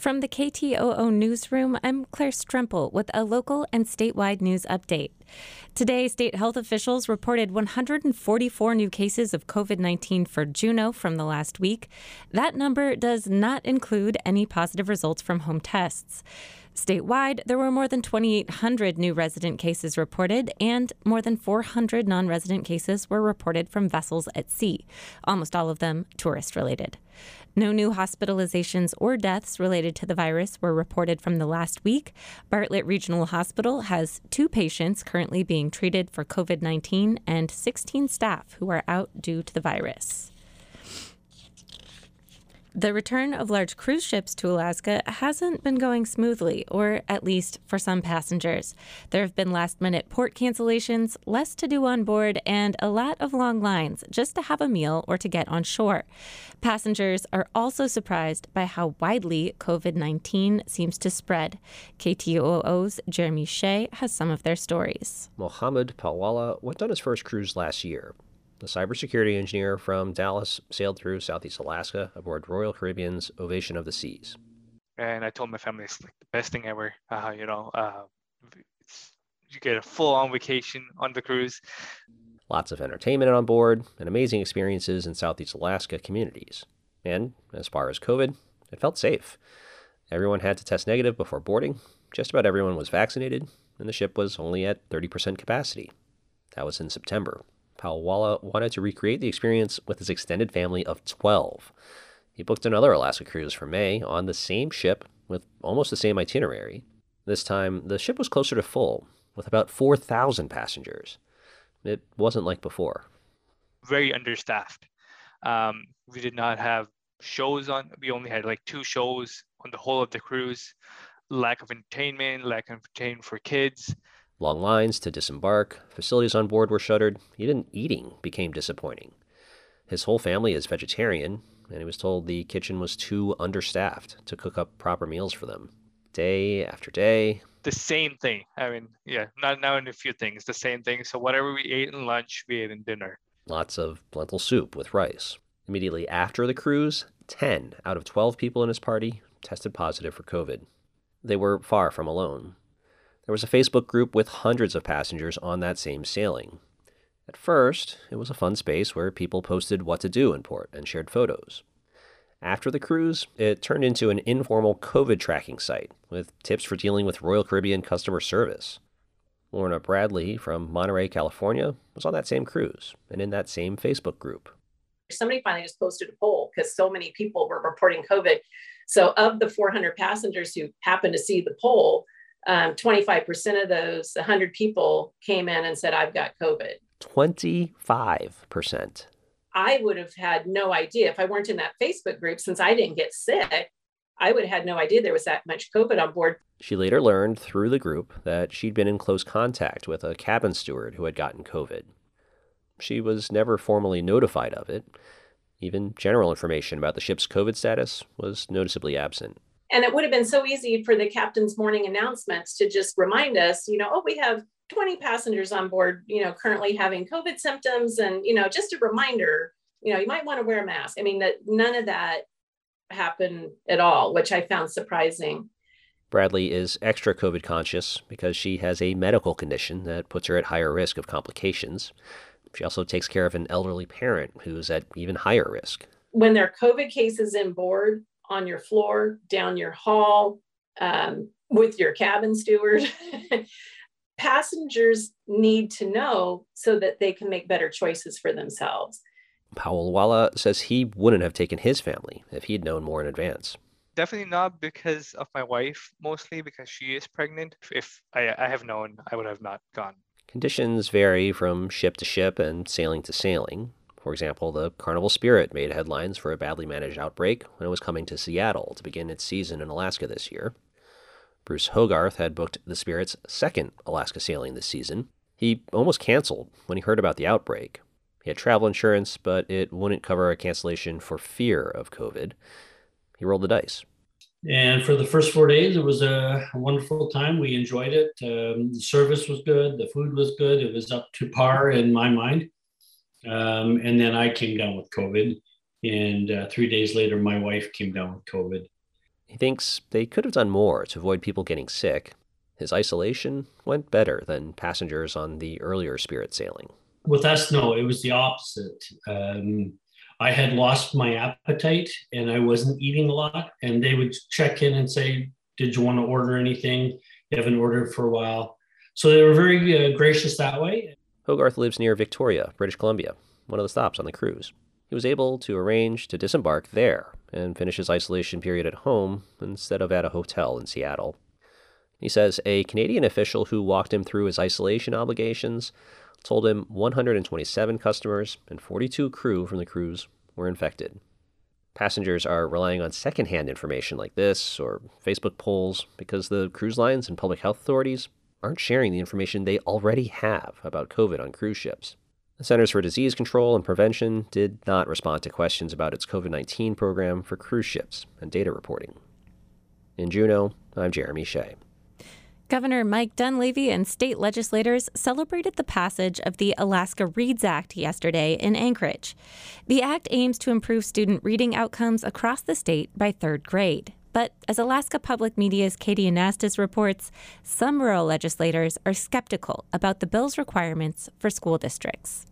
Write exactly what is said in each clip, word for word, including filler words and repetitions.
From the K T O O newsroom, I'm Claire Stremple with a local and statewide news update. Today, state health officials reported one hundred forty-four new cases of COVID nineteen for Juneau from the last week. That number does not include any positive results from home tests. Statewide, there were more than twenty-eight hundred new resident cases reported, and more than four hundred non-resident cases were reported from vessels at sea, almost all of them tourist-related. No new hospitalizations or deaths related to the virus were reported from the last week. Bartlett Regional Hospital has two patients currently being treated for COVID nineteen and sixteen staff who are out due to the virus. The return of large cruise ships to Alaska hasn't been going smoothly, or at least for some passengers. There have been last-minute port cancellations, less to do on board, and a lot of long lines just to have a meal or to get on shore. Passengers are also surprised by how widely COVID nineteen seems to spread. K T O O's Jeremy Shea has some of their stories. Mohammed Palwala went on his first cruise last year. The cybersecurity engineer from Dallas sailed through Southeast Alaska aboard Royal Caribbean's Ovation of the Seas. And I told my family it's like the best thing ever. Uh, you know, uh, it's, you get a full-on vacation on the cruise. Lots of entertainment on board and amazing experiences in Southeast Alaska communities. And as far as COVID, it felt safe. Everyone had to test negative before boarding. Just about everyone was vaccinated, and the ship was only at thirty percent capacity. That was in September. Palwala wanted to recreate the experience with his extended family of twelve. He booked another Alaska cruise for May on the same ship with almost the same itinerary. This time, the ship was closer to full, with about four thousand passengers. It wasn't like before. Very understaffed. Um, we did not have shows on. We only had like two shows on the whole of the cruise. Lack of entertainment, lack of entertainment for kids. Long lines to disembark, facilities on board were shuttered, even eating became disappointing. His whole family is vegetarian, and he was told the kitchen was too understaffed to cook up proper meals for them. Day after day. The same thing. I mean, yeah, not now in a few things, the same thing. So whatever we ate in lunch, we ate in dinner. Lots of lentil soup with rice. Immediately after the cruise, ten out of twelve people in his party tested positive for COVID. They were far from alone. There was a Facebook group with hundreds of passengers on that same sailing. At first, it was a fun space where people posted what to do in port and shared photos. After the cruise, it turned into an informal COVID tracking site with tips for dealing with Royal Caribbean customer service. Lorna Bradley from Monterey, California, was on that same cruise and in that same Facebook group. Somebody finally just posted a poll because so many people were reporting COVID. So of the four hundred passengers who happened to see the poll, Um, twenty-five percent of those, one hundred people came in and said, I've got COVID. twenty-five percent. I would have had no idea if I weren't in that Facebook group, since I didn't get sick, I would have had no idea there was that much COVID on board. She later learned through the group that she'd been in close contact with a cabin steward who had gotten COVID. She was never formally notified of it. Even general information about the ship's COVID status was noticeably absent. And it would have been so easy for the captain's morning announcements to just remind us, you know, oh, we have twenty passengers on board, you know, currently having COVID symptoms. And, you know, just a reminder, you know, you might want to wear a mask. I mean, that none of that happened at all, which I found surprising. Bradley is extra COVID conscious because she has a medical condition that puts her at higher risk of complications. She also takes care of an elderly parent who's at even higher risk. When there are COVID cases in board, on your floor, down your hall, um, with your cabin steward, passengers need to know so that they can make better choices for themselves. Palwala says he wouldn't have taken his family if he'd known more in advance. Definitely not because of my wife, mostly because she is pregnant. If I, I have known, I would have not gone. Conditions vary from ship to ship and sailing to sailing. For example, the Carnival Spirit made headlines for a badly managed outbreak when it was coming to Seattle to begin its season in Alaska this year. Bruce Hogarth had booked the Spirit's second Alaska sailing this season. He almost canceled when he heard about the outbreak. He had travel insurance, but it wouldn't cover a cancellation for fear of COVID. He rolled the dice. And for the first four days, it was a wonderful time. We enjoyed it. Um, the service was good. The food was good. It was up to par in my mind. Um, and then I came down with COVID. And uh, three days later, my wife came down with COVID. He thinks they could have done more to avoid people getting sick. His isolation went better than passengers on the earlier Spirit sailing. With us, no, it was the opposite. Um, I had lost my appetite and I wasn't eating a lot. And they would check in and say, did you want to order anything? You haven't ordered for a while. So they were very uh, gracious that way. Hogarth lives near Victoria, British Columbia, one of the stops on the cruise. He was able to arrange to disembark there and finish his isolation period at home instead of at a hotel in Seattle. He says a Canadian official who walked him through his isolation obligations told him one hundred twenty-seven customers and forty-two crew from the cruise were infected. Passengers are relying on secondhand information like this or Facebook polls because the cruise lines and public health authorities aren't sharing the information they already have about COVID on cruise ships. The Centers for Disease Control and Prevention did not respond to questions about its COVID nineteen program for cruise ships and data reporting. In Juneau, I'm Jeremy Shea. Governor Mike Dunleavy and state legislators celebrated the passage of the Alaska Reads Act yesterday in Anchorage. The act aims to improve student reading outcomes across the state by third grade. But as Alaska Public Media's Katie Anastas reports, some rural legislators are skeptical about the bill's requirements for school districts.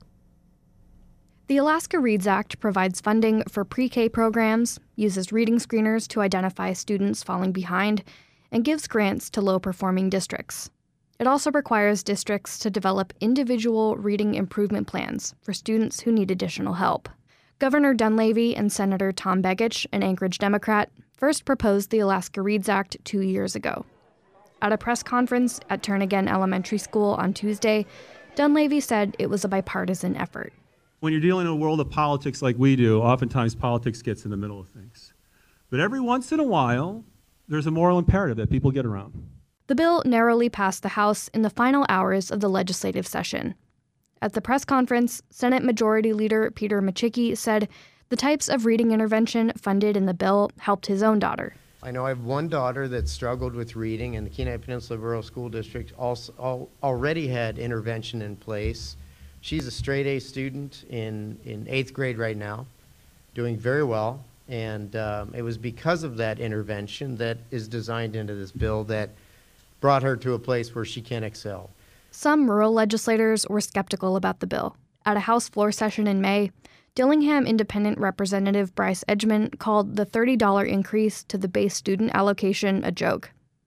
The Alaska Reads Act provides funding for pre-K programs, uses reading screeners to identify students falling behind, and gives grants to low-performing districts. It also requires districts to develop individual reading improvement plans for students who need additional help. Governor Dunleavy and Senator Tom Begich, an Anchorage Democrat, first proposed the Alaska Reads Act two years ago. At a press conference at Turnagain Elementary School on Tuesday, Dunleavy said it was a bipartisan effort. When you're dealing in a world of politics like we do, oftentimes politics gets in the middle of things. But every once in a while, there's a moral imperative that people get around. The bill narrowly passed the House in the final hours of the legislative session. At the press conference, Senate Majority Leader Peter Micciche said the types of reading intervention funded in the bill helped his own daughter. I know I have one daughter that struggled with reading, and the Kenai Peninsula Rural School District also al- already had intervention in place. She's a straight A student in, in eighth grade right now, doing very well. And um, it was because of that intervention that is designed into this bill that brought her to a place where she can excel. Some rural legislators were skeptical about the bill. At a House floor session in May, Dillingham Independent Representative Bryce Edgman called the thirty dollars increase to the base student allocation a joke.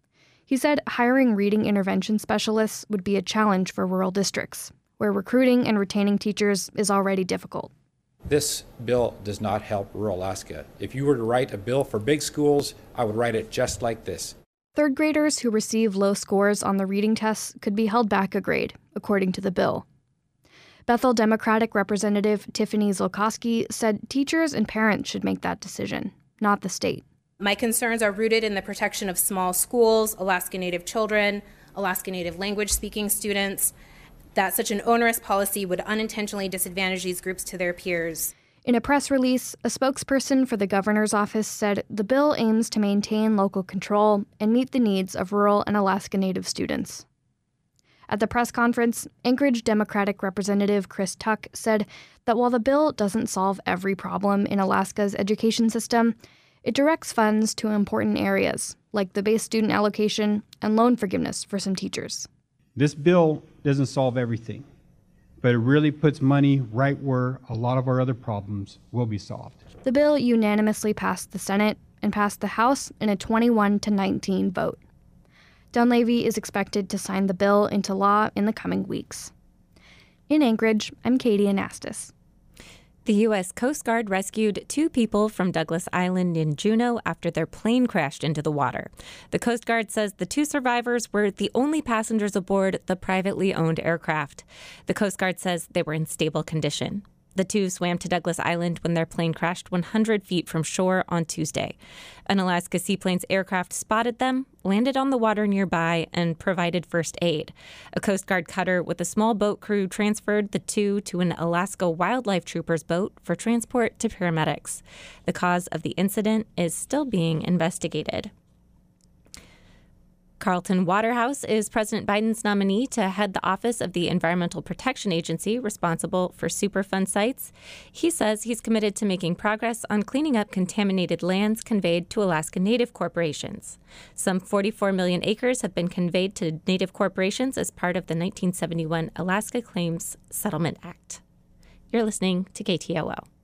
He said hiring reading intervention specialists would be a challenge for rural districts, where recruiting and retaining teachers is already difficult. This bill does not help rural Alaska. If you were to write a bill for big schools, I would write it just like this. Third graders who receive low scores on the reading tests could be held back a grade, according to the bill. Bethel Democratic Representative Tiffany Zolkowski said teachers and parents should make that decision, not the state. My concerns are rooted in the protection of small schools, Alaska Native children, Alaska Native language speaking students, that such an onerous policy would unintentionally disadvantage these groups to their peers. In a press release, a spokesperson for the governor's office said the bill aims to maintain local control and meet the needs of rural and Alaska Native students. At the press conference, Anchorage Democratic Representative Chris Tuck said that while the bill doesn't solve every problem in Alaska's education system, it directs funds to important areas, like the base student allocation and loan forgiveness for some teachers. This bill doesn't solve everything, but it really puts money right where a lot of our other problems will be solved. The bill unanimously passed the Senate and passed the House in a twenty-one to nineteen vote. Dunleavy is expected to sign the bill into law in the coming weeks. In Anchorage, I'm Katie Anastas. The U S Coast Guard rescued two people from Douglas Island in Juneau after their plane crashed into the water. The Coast Guard says the two survivors were the only passengers aboard the privately owned aircraft. The Coast Guard says they were in stable condition. The two swam to Douglas Island when their plane crashed one hundred feet from shore on Tuesday. An Alaska Seaplanes aircraft spotted them, landed on the water nearby, and provided first aid. A Coast Guard cutter with a small boat crew transferred the two to an Alaska Wildlife Troopers boat for transport to paramedics. The cause of the incident is still being investigated. Carlton Waterhouse is President Biden's nominee to head the Office of the Environmental Protection Agency, responsible for Superfund sites. He says he's committed to making progress on cleaning up contaminated lands conveyed to Alaska Native corporations. Some forty-four million acres have been conveyed to Native corporations as part of the nineteen seventy-one Alaska Claims Settlement Act. You're listening to K T O O.